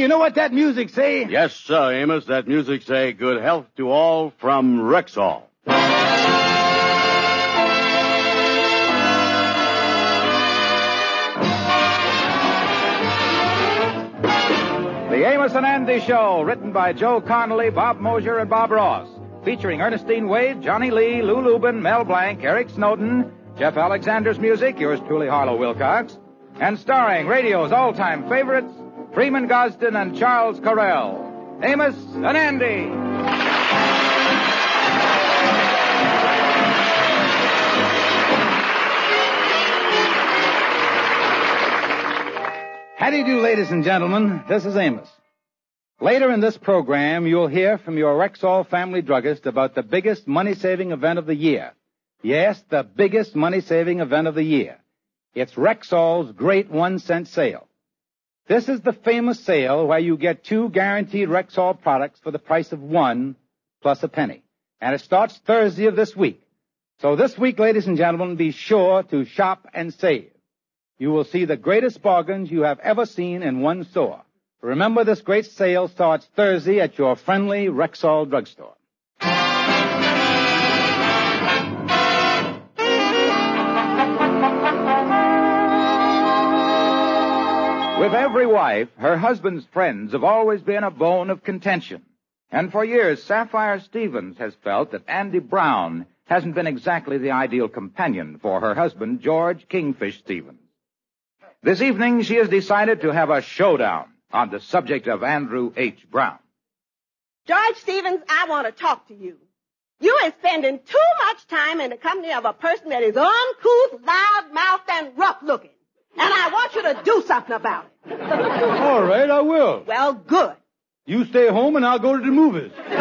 you know what that music say? Yes, sir, Amos. That music say good health to all from Rexall. The Amos and Andy Show, written by Joe Connolly, Bob Mosier, and Bob Ross. Featuring Ernestine Wade, Johnny Lee, Lou Lubin, Mel Blanc, Eric Snowden, Jeff Alexander's music, yours truly, Harlow Wilcox. And starring radio's all-time favorites, Freeman Gosden and Charles Correll. Amos and Andy. How do you do, ladies and gentlemen? This is Amos. Later in this program, you'll hear from your Rexall family druggist about the biggest money-saving event of the year. Yes, the biggest money-saving event of the year. It's Rexall's Great 1-Cent Sale. This is the famous sale where you get 2 guaranteed Rexall products for the price of 1 plus a penny. And it starts Thursday of this week. So this week, ladies and gentlemen, be sure to shop and save. You will see the greatest bargains you have ever seen in one store. Remember, this great sale starts Thursday at your friendly Rexall drugstore. With every wife, her husband's friends have always been a bone of contention. And for years, Sapphire Stevens has felt that Andy Brown hasn't been exactly the ideal companion for her husband, George Kingfish Stevens. This evening, she has decided to have a showdown on the subject of Andrew H. Brown. George Stevens, I want to talk to you. You are spending too much time in the company of a person that is uncouth, loud-mouthed, and rough-looking. And I want you to do something about it. All right, I will. Well, good. You stay home and I'll go to the movies. George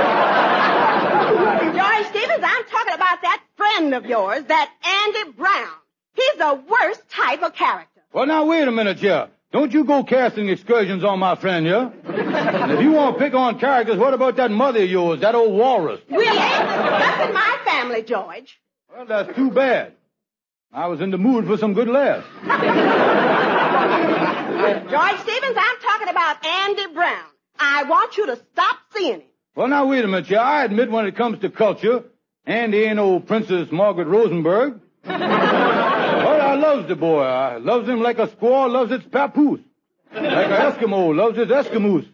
Stevens, I'm talking about that friend of yours, that Andy Brown. He's the worst type of character. Well, now, wait a minute, yeah. Don't you go casting excursions on my friend, yeah? And if you want to pick on characters, what about that mother of yours, that old walrus? We ain't discussing my family, George. Well, that's too bad. I was in the mood for some good laughs. George Stevens, I'm talking about Andy Brown. I want you to stop seeing him. Well, now, wait a minute, yeah. I admit when it comes to culture, Andy ain't old Princess Margaret Rosenberg. But I loves the boy. I loves him like a squaw loves its papoose. Like an Eskimo loves his Eskimos.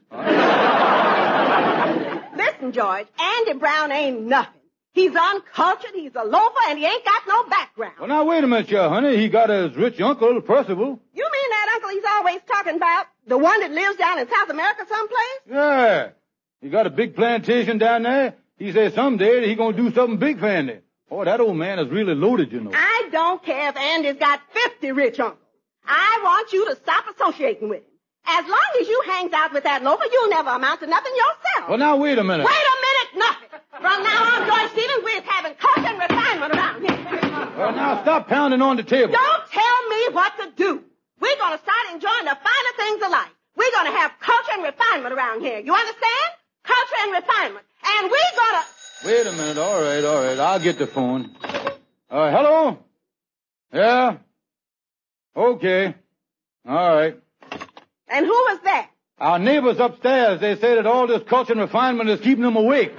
Listen, George, Andy Brown ain't nothing. He's uncultured, he's a loafer, and he ain't got no background. Well, now, wait a minute, yeah, honey. He got his rich uncle, Percival. You mean that uncle he's always talking about? The one that lives down in South America someplace? Yeah. He got a big plantation down there. He says someday he gonna do something big for Andy. Oh, that old man is really loaded, you know. I don't care if Andy's got 50 rich uncles. I want you to stop associating with him. As long as you hangs out with that loafer, you'll never amount to nothing yourself. Well, now, wait a minute. Wait a minute, nothing. From now on, George Stevens, we're having culture and refinement around here. Well, now, stop pounding on the table. Don't tell me what to do. We're going to start enjoying the finer things of life. We're going to have culture and refinement around here. You understand? Culture and refinement. And we're going to... Wait a minute. All right. I'll get the phone. Hello? Yeah? Okay. All right. And who was that? Our neighbors upstairs. They say that all this culture and refinement is keeping them awake.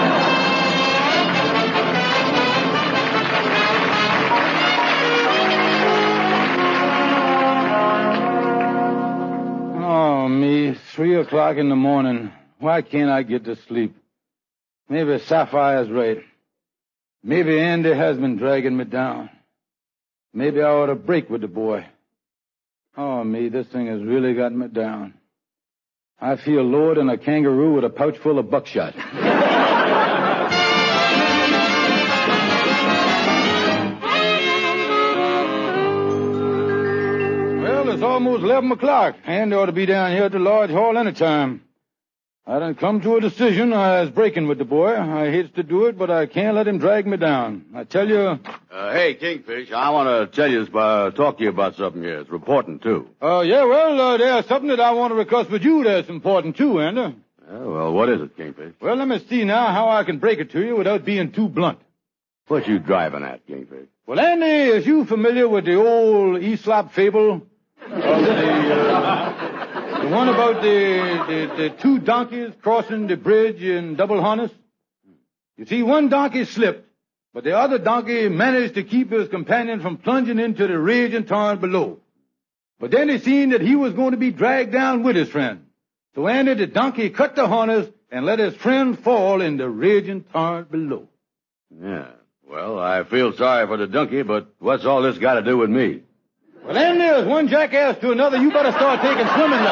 Oh, me. 3 o'clock in the morning. Why can't I get to sleep? Maybe Sapphire's right. Maybe Andy has been dragging me down. Maybe I ought to break with the boy. Oh, me, this thing has really got me down. I feel lower than a kangaroo with a pouch full of buckshot. Well, it's almost 11 o'clock. Andy ought to be down here at the Lodge Hall any time. I done come to a decision. I was breaking with the boy. I hates to do it, but I can't let him drag me down. I tell you... Hey, Kingfish, I want to talk to you about something here. It's important, too. Yeah, well, there's something that I want to discuss with you that's important, too, Andy. Well, what is it, Kingfish? Well, let me see now how I can break it to you without being too blunt. What you driving at, Kingfish? Well, Andy, is you familiar with the old Aesop fable of the The one about the two donkeys crossing the bridge in double harness? You see, one donkey slipped, but the other donkey managed to keep his companion from plunging into the raging torrent below. But then he seen that he was going to be dragged down with his friend. So Andy the donkey cut the harness and let his friend fall in the raging torrent below. Yeah. Well, I feel sorry for the donkey, but what's all this got to do with me? Well, then there's one jackass to another. You better start taking swimming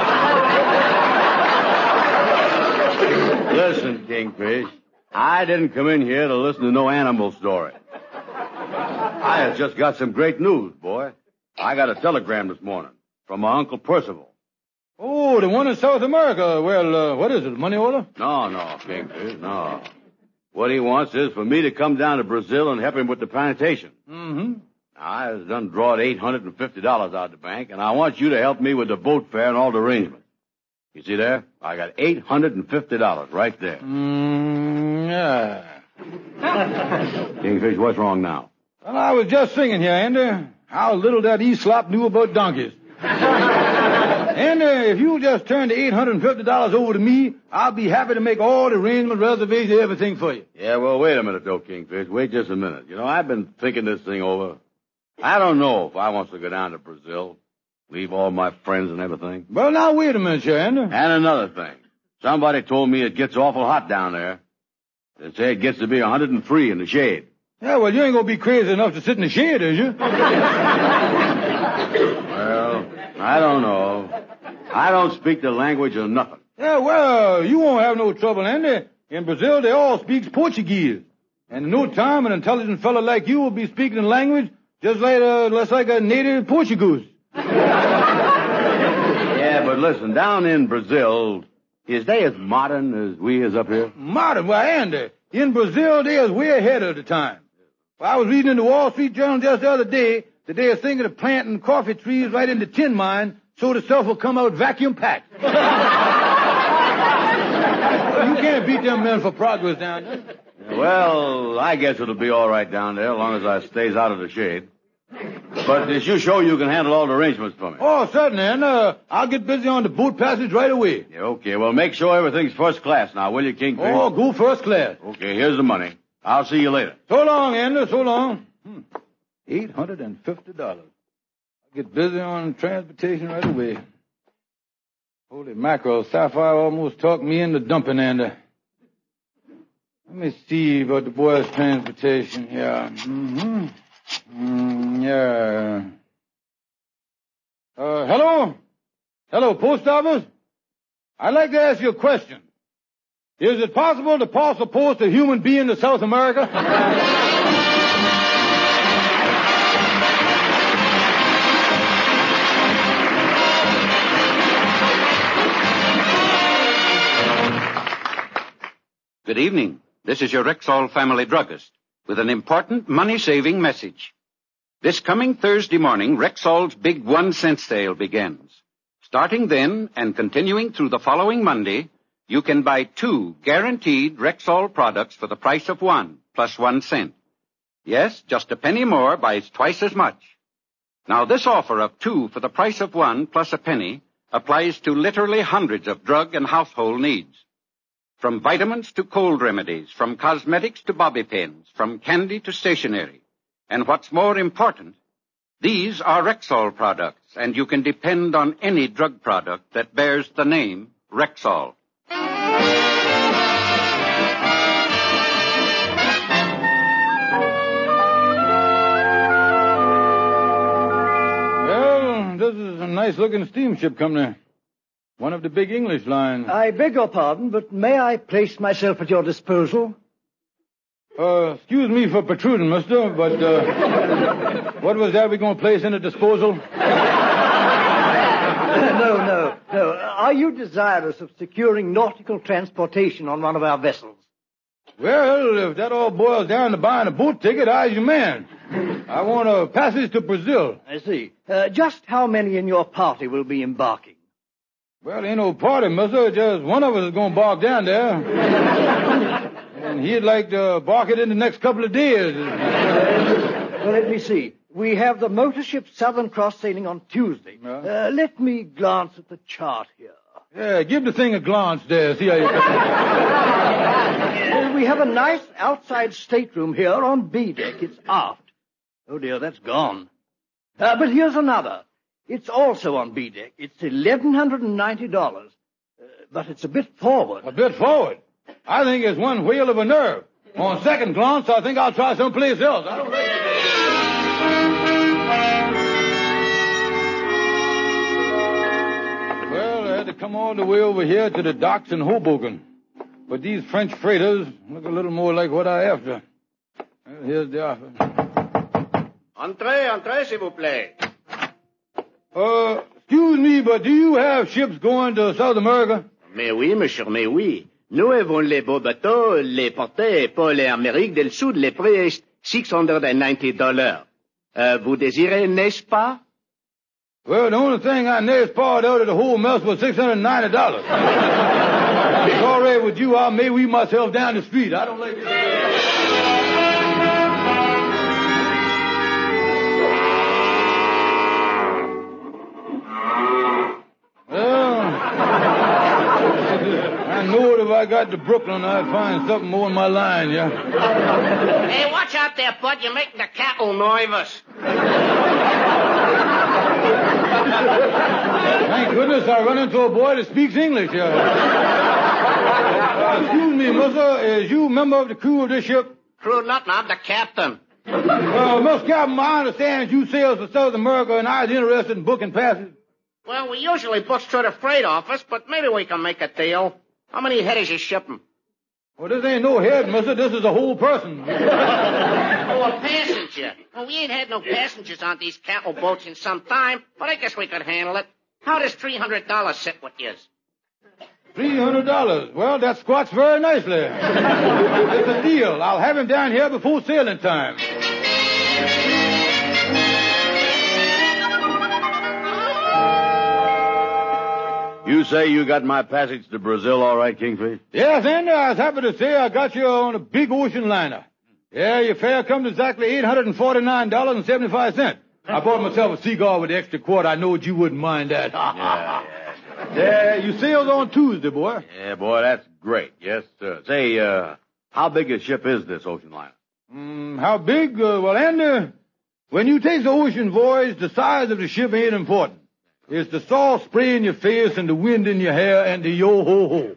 lessons. Listen, Kingfish, I didn't come in here to listen to no animal story. I have just got some great news, boy. I got a telegram this morning from my Uncle Percival. Oh, the one in South America. Well, what is it, money order? No, Kingfish, no. What he wants is for me to come down to Brazil and help him with the plantation. Mm-hmm. I has done drawed $850 out of the bank, and I want you to help me with the boat fare and all the arrangements. You see there? I got $850 right there. Yeah. Kingfish, what's wrong now? Well, I was just thinking here, Andy, how little that Aesop knew about donkeys. Andy, if you just turn the $850 over to me, I'll be happy to make all the arrangements, reservations, everything for you. Yeah, well, wait a minute, though, Kingfish. Wait just a minute. You know, I've been thinking this thing over. I don't know if I want to go down to Brazil, leave all my friends and everything. Well, now, wait a minute, sir, Andy. And another thing. Somebody told me it gets awful hot down there. They say it gets to be 103 in the shade. Yeah, well, you ain't gonna be crazy enough to sit in the shade, is you? Well, I don't know. I don't speak the language or nothing. Yeah, well, you won't have no trouble, Andy. In Brazil, they all speak Portuguese. And in no time, an intelligent fellow like you will be speaking the language just like a native Portuguese. Yeah, but listen, down in Brazil, is they as modern as we is up here? Modern? Well, Andy, in Brazil, they is way ahead of the time. Well, I was reading in the Wall Street Journal just the other day that they are thinking of planting coffee trees right in the tin mine so the stuff will come out vacuum packed. You can't beat them men for progress down there. Well, I guess it'll be all right down there as long as I stays out of the shade. But is you sure you can handle all the arrangements for me? Oh, certainly, and I'll get busy on the boat passage right away. Yeah, okay, well, make sure everything's first class now, will you, Kingfish? Oh, go first class. Okay, here's the money. I'll see you later. So long, Andy, so long. $850. I'll get busy on transportation right away. Holy mackerel, Sapphire almost talked me into dumping, Andy. Let me see about the boys' transportation here. Mm-hmm. Yeah. Hello? Hello, post office? I'd like to ask you a question. Is it possible to parcel post a human being to South America? Good evening. This is your Rexall family druggist with an important money-saving message. This coming Thursday morning, Rexall's big 1-cent sale begins. Starting then and continuing through the following Monday, you can buy 2 guaranteed Rexall products for the price of 1 plus 1 cent. Yes, just a penny more buys twice as much. Now, this offer of 2 for the price of 1 plus a penny applies to literally hundreds of drug and household needs. From vitamins to cold remedies, from cosmetics to bobby pins, from candy to stationery. And what's more important, these are Rexall products, and you can depend on any drug product that bears the name Rexall. Well, this is a nice-looking steamship coming. One of the big English lines. I beg your pardon, but may I place myself at your disposal? Excuse me for protruding, mister, but, what was that we're going to place in a disposal? No. Are you desirous of securing nautical transportation on one of our vessels? Well, if that all boils down to buying a boat ticket, I's your man. I want a passage to Brazil. I see. Just how many in your party will be embarking? Well, ain't no party, mister. Just one of us is going to bark down there. And he'd like to bark it in the next couple of days. Well, let me see. We have the motor ship Southern Cross sailing on Tuesday. Let me glance at the chart here. Yeah, give the thing a glance there. See how you We have a nice outside stateroom here on B deck. It's aft. Oh, dear, that's gone. But here's another. It's also on B deck. It's $1,190. But it's a bit forward. A bit forward? I think it's one wheel of a nerve. On second glance, I think I'll try someplace else. I don't think... Well, I had to come all the way over here to the docks in Hoboken. But these French freighters look a little more like what I after. Well, here's the offer. Entrez, s'il vous plaît. Excuse me, but do you have ships going to South America? Mais oui, monsieur, mais oui. Nous avons les beaux bateaux, les portés pour l'Amérique del Sud. Les prix est $690. Vous désirez, n'est-ce pas? Well, the only thing I next part out of the whole mess was $690. If it's all right with you, I'll may weave myself down the street. I don't like it. Well, I know that if I got to Brooklyn, I'd find something more in my line, yeah? Hey, watch out there, Bud. You're making the cattle nervous. Thank goodness I run into a boy that speaks English. Excuse me, mister, is you a member of the crew of this ship? Crew nothing, I'm the captain. Mr. Captain, I understand that you sail to South America and I was interested in booking passes. Well, we usually book through the freight office, but maybe we can make a deal. How many head is you shipping? Well, this ain't no head, mister. This is a whole person. Oh, a passenger. Well, we ain't had no passengers on these cattle boats in some time, but I guess we could handle it. How does $300 sit with you? $300. Well, that squats very nicely. It's a deal. I'll have him down here before sailing time. You say you got my passage to Brazil all right, Kingfish? Yes, Andy, I was happy to say I got you on a big ocean liner. Yeah, your fare comes exactly $849.75. I bought myself a cigar with the extra quart. I know you wouldn't mind that. Yeah, you sailed on Tuesday, boy. Yeah, boy, that's great. Yes, sir. Say, how big a ship is this ocean liner? How big? Well, Andy, when you take the ocean voyage, the size of the ship ain't important. It's the salt spray in your face and the wind in your hair and the yo-ho-ho.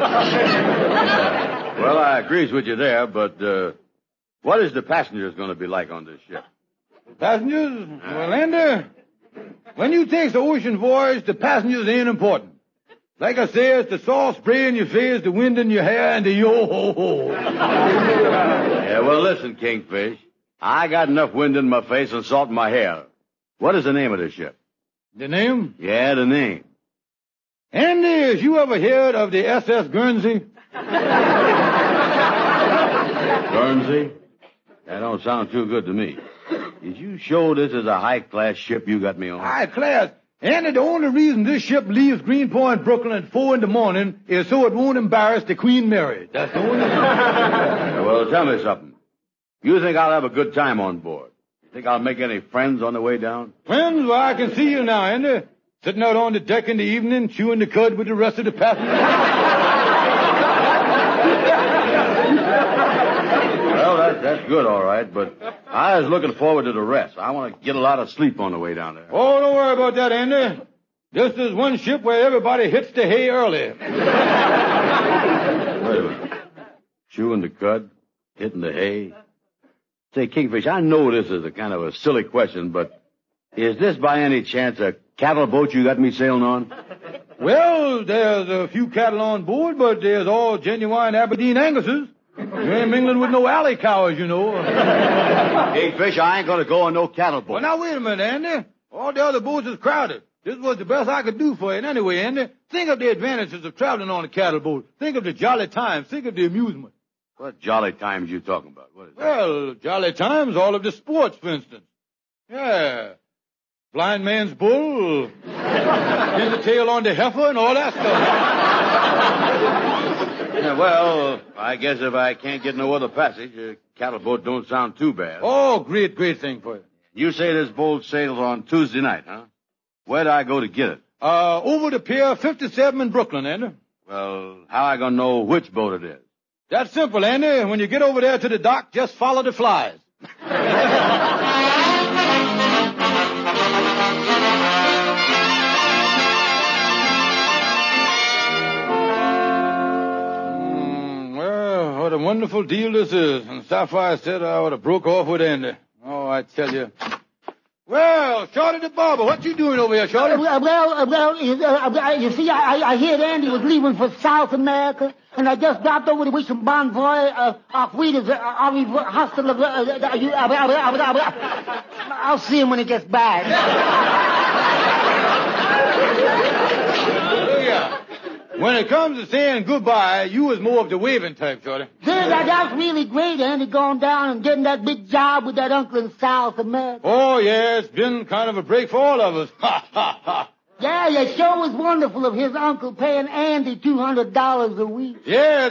Well, I agrees with you there, but, what is the passengers going to be like on this ship? Passengers? Well, Andy, when you take the ocean voyage, the passengers ain't important. Like I said, it's the salt spray in your face, the wind in your hair, and the yo-ho-ho. Yeah, well, listen, Kingfish. I got enough wind in my face and salt in my hair. What is the name of this ship? The name? Yeah, the name. Andy, has you ever heard of the SS Guernsey? Guernsey? That don't sound too good to me. Is you sure this is a high-class ship you got me on? High class? Andy, the only reason this ship leaves Greenpoint, Brooklyn at 4 a.m. is so it won't embarrass the Queen Mary. That's the only reason. Yeah, well, tell me something. You think I'll have a good time on board? You think I'll make any friends on the way down? Friends? Well, I can see you now, Andy. Sitting out on the deck in the evening, chewing the cud with the rest of the passengers. Well, that's good, all right, but I was looking forward to the rest. I want to get a lot of sleep on the way down there. Oh, don't worry about that, Andy. This is one ship where everybody hits the hay early. Wait a minute. Chewing the cud, hitting the hay. Say, Kingfish, I know this is a kind of a silly question, but is this by any chance a cattle boat you got me sailing on? Well, there's a few cattle on board, but there's all genuine Aberdeen Angus's. You ain't mingling with no alley cows, you know. Kingfish, I ain't gonna go on no cattle boat. Well, now, wait a minute, Andy. All the other boats is crowded. This was the best I could do for you. And anyway, Andy, think of the advantages of traveling on a cattle boat. Think of the jolly times. Think of the amusement. What jolly times you talking about? What is that? Well, jolly times, all of the sports, for instance. Yeah. Blind man's bull, pin the tail on the heifer, and all that stuff. Yeah, well, I guess if I can't get no other passage, a cattle boat don't sound too bad. Oh, great thing for you. You say this boat sails on Tuesday night, huh? Where'd I go to get it? Over to Pier 57 in Brooklyn, Andy. Well, how I gonna know which boat it is? That's simple, Andy. When you get over there to the dock, just follow the flies. Well, what a wonderful deal this is. And Sapphire said I would have broke off with Andy. Oh, I tell you. Well, Shorty the barber, what you doing over here, Shorty? You see, I heard Andy was leaving for South America, and I just dropped over to wish him bon voyage, auf Wiedersehen, I'll see him when he gets back. Yeah. When it comes to saying goodbye, you was more of the waving type, Shorty. That's really great, Andy, going down and getting that big job with that uncle in South America. Oh, yeah, it's been kind of a break for all of us. Ha, ha, ha. Yeah, it sure was wonderful of his uncle paying Andy $200 a week. Yeah,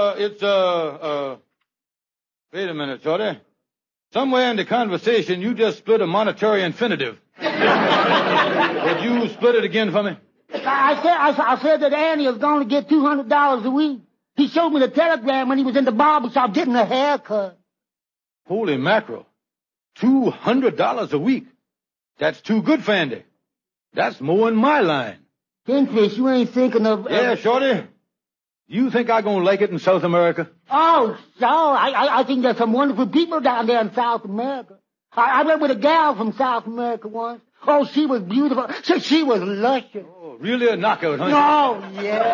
wait a minute, Shorty. Somewhere in the conversation, you just split a monetary infinitive. Would you split it again for me? I said that Andy was going to get $200 a week. He showed me the telegram when he was in the barber shop getting a haircut. Holy mackerel. $200 a week. That's too good for Andy. That's more in my line. Kingfish, you ain't thinking of... Yeah, Shorty. You think I'm going to like it in South America? Oh, so. I think there's some wonderful people down there in South America. I went with a gal from South America once. Oh, she was beautiful. She was luscious. Oh, really a knockout, huh? Oh, yeah.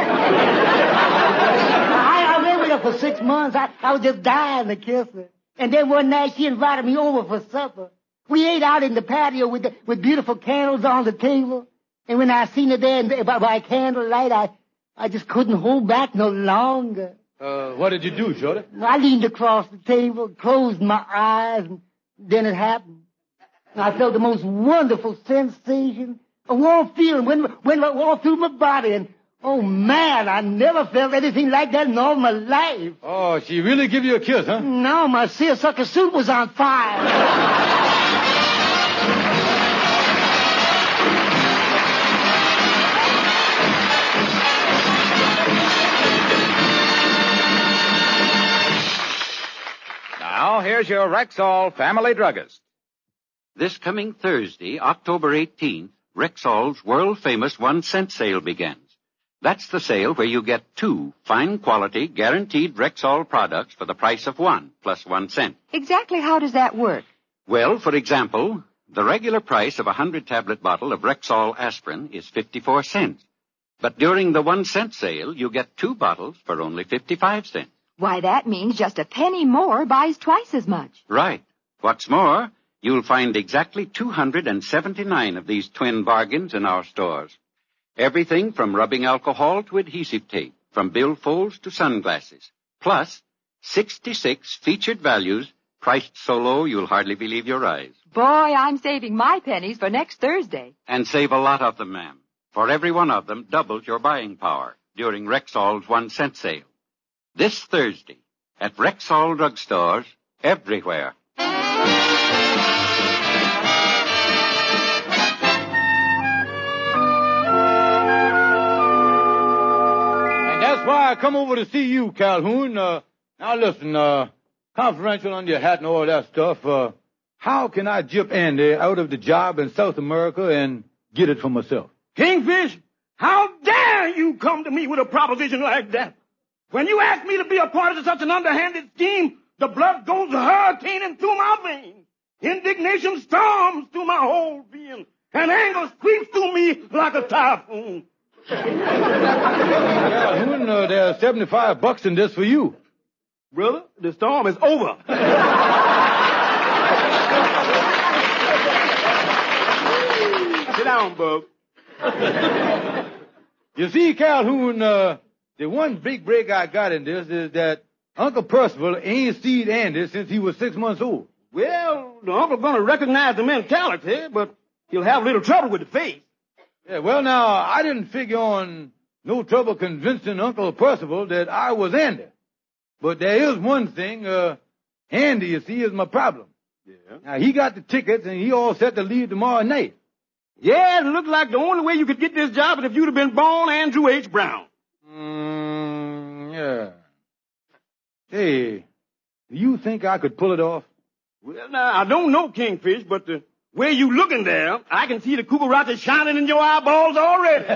I went with her for 6 months. I was just dying to kiss her. And then one night she invited me over for supper. We ate out in the patio with beautiful candles on the table. And when I seen her there by candlelight, I just couldn't hold back no longer. What did you do, Shorty? I leaned across the table, closed my eyes, and then it happened. I felt the most wonderful sensation, a warm feeling went all through my body, and oh man, I never felt anything like that in all my life. Oh, she really give you a kiss, huh? No, my seersucker suit was on fire. Now, here's your Rexall Family Druggist. This coming Thursday, October 18th, Rexall's world-famous 1-cent sale begins. That's the sale where you get 2 fine-quality, guaranteed Rexall products for the price of 1, plus 1 cent. Exactly how does that work? Well, for example, the regular price of a 100-tablet bottle of Rexall aspirin is 54 cents. But during the 1-cent sale, you get 2 bottles for only 55 cents. Why, that means just a penny more buys twice as much. Right. What's more, you'll find exactly 279 of these twin bargains in our stores. Everything from rubbing alcohol to adhesive tape, from billfolds to sunglasses, plus 66 featured values priced so low you'll hardly believe your eyes. Boy, I'm saving my pennies for next Thursday. And save a lot of them, ma'am. For every one of them doubles your buying power during Rexall's 1-cent sale. This Thursday at Rexall drugstores everywhere. That's why I come over to see you, Calhoun. Now listen, confidential on your hat and all that stuff. How can I jip Andy out of the job in South America and get it for myself? Kingfish, how dare you come to me with a proposition like that? When you ask me to be a part of such an underhanded scheme, the blood goes hurricaning through my veins. Indignation storms through my whole being, and anger sweeps through me like a typhoon. Calhoun, there's $75 in this for you. Brother, the storm is over. Sit down, Bub. You see, Calhoun, the one big break I got in this is that Uncle Percival ain't seen Andy since he was 6 months old. Well, the uncle's gonna recognize the mentality, but he'll have a little trouble with the face. Yeah, well, now, I didn't figure on no trouble convincing Uncle Percival that I was Andy. But there is one thing, Andy, you see, is my problem. Yeah. Now, he got the tickets and he all set to leave tomorrow night. Yeah, it looked like the only way you could get this job is if you'd have been born Andrew H. Brown. Yeah. Hey, do you think I could pull it off? Well, now, I don't know, Kingfish, but the way you looking there, I can see the cucaracha shining in your eyeballs already.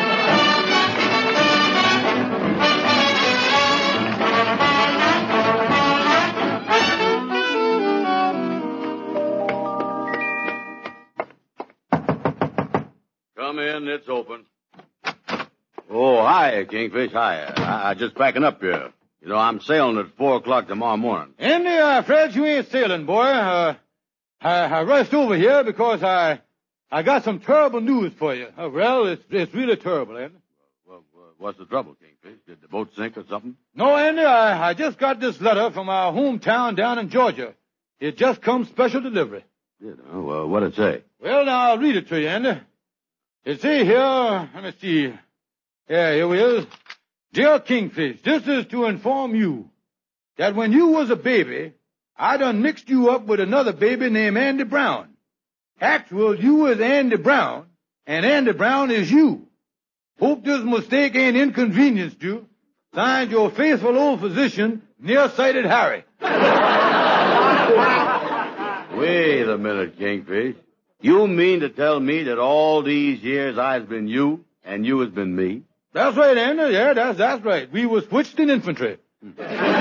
Come in, it's open. Oh, hi, Kingfish, hi. I just packing up here. You know, I'm sailing at 4 o'clock tomorrow morning. Andy, I'm afraid you ain't sailing, boy. I rushed over here because I got some terrible news for you. Well, it's really terrible, Andy. Well, what's the trouble, Kingfish? Did the boat sink or something? No, Andy, I just got this letter from our hometown down in Georgia. It just come special delivery. Did, huh? Well, what'd it say? Well, now, I'll read it to you, Andy. It say here, let me see. Yeah, here we is. Dear Kingfish, this is to inform you that when you was a baby, I done mixed you up with another baby named Andy Brown. Actual, you is Andy Brown, and Andy Brown is you. Hope this mistake ain't inconvenienced you. Signed, your faithful old physician, Nearsighted Harry. Wait a minute, Kingfish. You mean to tell me that all these years I've been you, and you has been me? That's right, Andy. Yeah, that's right. We was switched in infantry. See,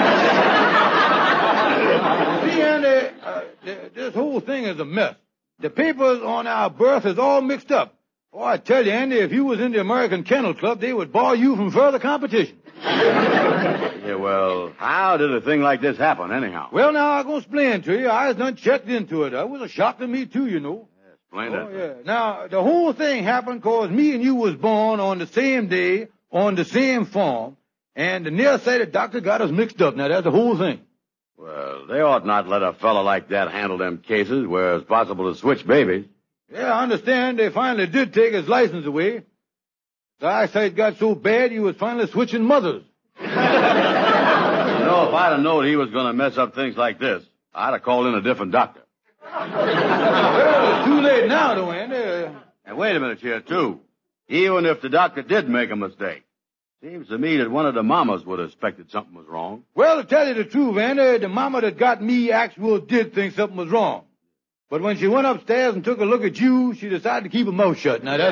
Andy, this whole thing is a mess. The papers on our birth is all mixed up. Oh, I tell you, Andy, if you was in the American Kennel Club, they would bar you from further competition. Yeah, well, how did a thing like this happen, anyhow? Well, now, I'm going to explain to you. I done checked into it. It was a shock to me, too, you know. Explain that. Yeah. Now, the whole thing happened because me and you was born on the same day, on the same farm, and the nearsighted doctor got us mixed up. Now, that's the whole thing. Well, they ought not let a fella like that handle them cases where it's possible to switch babies. Yeah, I understand they finally did take his license away. The eyesight got so bad he was finally switching mothers. You know, if I'd have known he was going to mess up things like this, I'd have called in a different doctor. Well, it's too late now, though, Andy. And wait a minute here, too. Even if the doctor did make a mistake, seems to me that one of the mamas would have suspected something was wrong. Well, to tell you the truth, Andy, the mama that got me actual did think something was wrong. But when she went upstairs and took a look at you, she decided to keep her mouth shut. Now,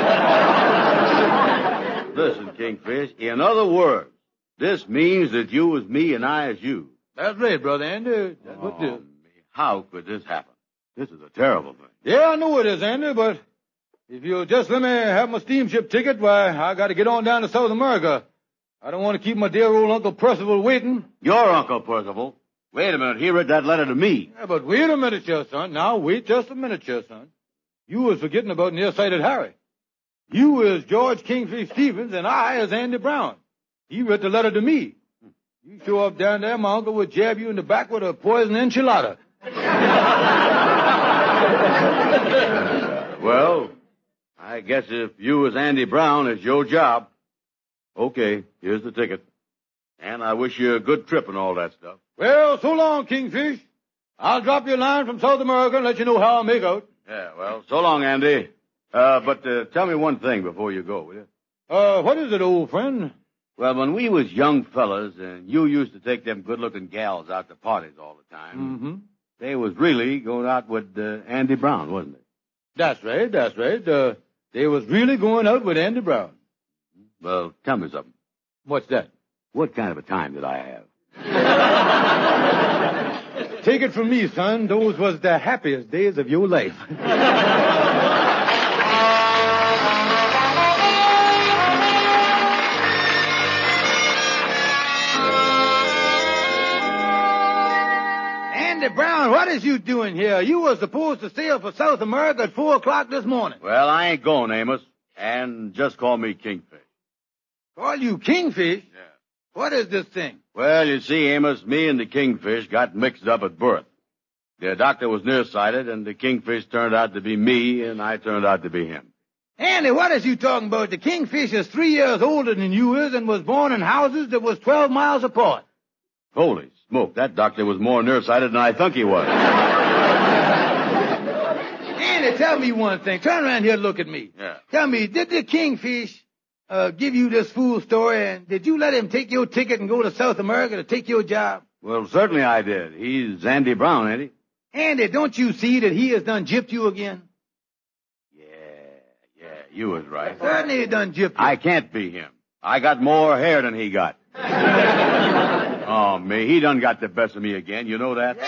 that's... Listen, Kingfish, in other words, this means that you is me and I is you. That's right, brother Andy. That's what it is. How could this happen? This is a terrible thing. Yeah, I know it is, Andy, but if you'll just let me have my steamship ticket, why, I got to get on down to South America. I don't want to keep my dear old Uncle Percival waiting. Your Uncle Percival? Wait a minute, he read that letter to me. Yeah, but wait a minute, here, son. Now, wait just a minute, here, son. You was forgetting about Nearsighted Harry. You is George Kingfish Stevens, and I is Andy Brown. He read the letter to me. You show up down there, my uncle would jab you in the back with a poison enchilada. Well, I guess if you as Andy Brown, it's your job. Okay, here's the ticket. And I wish you a good trip and all that stuff. Well, so long, Kingfish. I'll drop you a line from South America and let you know how I make out. Yeah, well, so long, Andy. But tell me one thing before you go, will you? What is it, old friend? Well, when we was young fellas and you used to take them good-looking gals out to parties all the time, they was really going out with Andy Brown, wasn't it? That's right, that's right. They was really going out with Andy Brown. Well, tell me something. What's that? What kind of a time did I have? Take it from me, son. Those was the happiest days of your life. Andy Brown, what is you doing here? You were supposed to sail for South America at 4 o'clock this morning. Well, I ain't going, Amos. And just call me Kingfish. Call you Kingfish? Yeah. What is this thing? Well, you see, Amos, me and the Kingfish got mixed up at birth. The doctor was nearsighted, and the Kingfish turned out to be me, and I turned out to be him. Andy, what is you talking about? The Kingfish is 3 years older than you is and was born in houses that was 12 miles apart. Holy smoke, that doctor was more nearsighted than I think he was. Andy, tell me one thing. Turn around here and look at me. Yeah. Tell me, did the Kingfish give you this fool story, and did you let him take your ticket and go to South America to take your job? Well, certainly I did. He's Andy Brown, ain't he? Andy, don't you see that he has done gypped you again? Yeah, you was right. Certainly he done gypped you. I can't be him. I got more hair than he got. Oh, me, he done got the best of me again. You know that?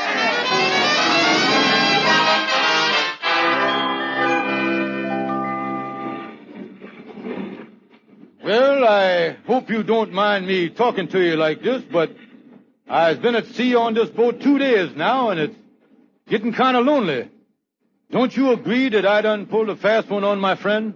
Well, I hope you don't mind me talking to you like this, but I've been at sea on this boat 2 days now, and it's getting kind of lonely. Don't you agree that I done pulled a fast one on my friend?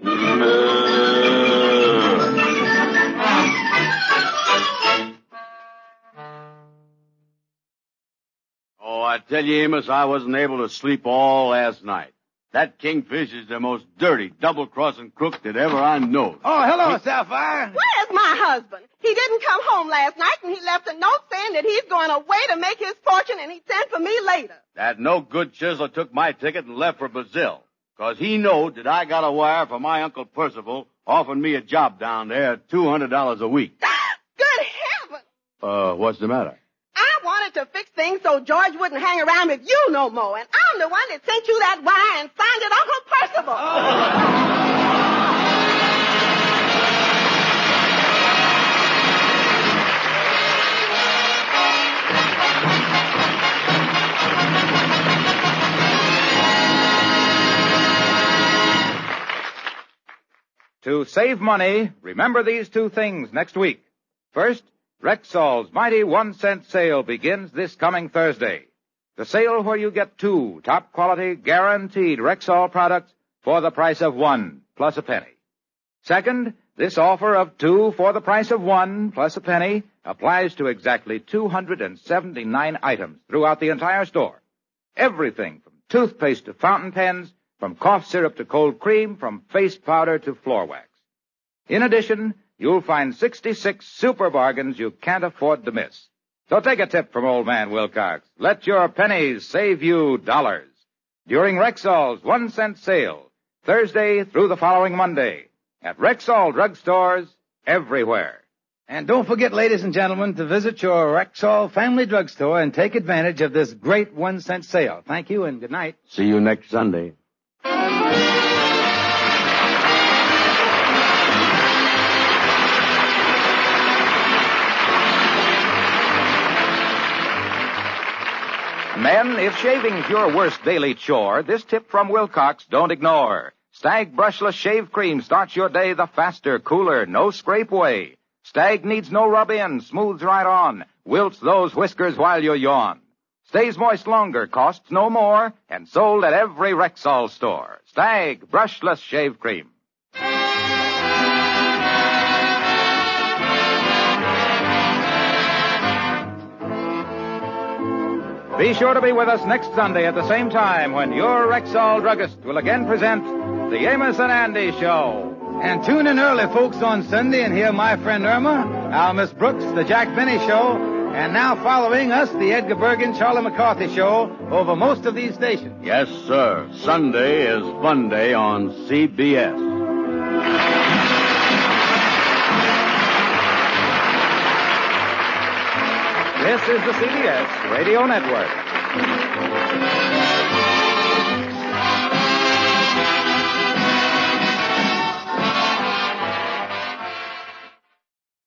Oh, I tell you, Amos, I wasn't able to sleep all last night. That Kingfish is the most dirty, double-crossing crook that ever I know. Oh, hello, Sapphire. Where's my husband? He didn't come home last night, and he left a note saying that he's going away to make his fortune, and he'd send for me later. That no-good chisel took my ticket and left for Brazil, 'cause he knowed that I got a wire from my Uncle Percival offering me a job down there at $200 a week. Good heavens! What's the matter? I wanted to fix things so George wouldn't hang around with you no more, and I'm the one that sent you that wire and signed it Uncle Percival. To save money, remember these two things next week. First, Rexall's mighty 1-cent sale begins this coming Thursday. The sale where you get 2 top-quality, guaranteed Rexall products for the price of 1 plus a penny. Second, this offer of 2 for the price of 1 plus a penny applies to exactly 279 items throughout the entire store. Everything from toothpaste to fountain pens, from cough syrup to cold cream, from face powder to floor wax. In addition, you'll find 66 super bargains you can't afford to miss. So take a tip from old man Wilcox. Let your pennies save you dollars. During Rexall's 1-cent sale, Thursday through the following Monday, at Rexall drugstores everywhere. And don't forget, ladies and gentlemen, to visit your Rexall Family Drugstore and take advantage of this great 1-cent sale. Thank you and good night. See you next Sunday. Men, if shaving's your worst daily chore, this tip from Wilcox don't ignore. Stag Brushless Shave Cream starts your day the faster, cooler, no scrape way. Stag needs no rub-in, smooths right on, wilts those whiskers while you yawn. Stays moist longer, costs no more, and sold at every Rexall store. Stag Brushless Shave Cream. Be sure to be with us next Sunday at the same time when your Rexall druggist will again present the Amos and Andy Show. And tune in early, folks, on Sunday and hear my friend Irma, our Miss Brooks, the Jack Benny Show, and now following us, the Edgar Bergen, Charlie McCarthy Show over most of these stations. Yes, sir. Sunday is Fun Day on CBS. This is the CBS Radio Network.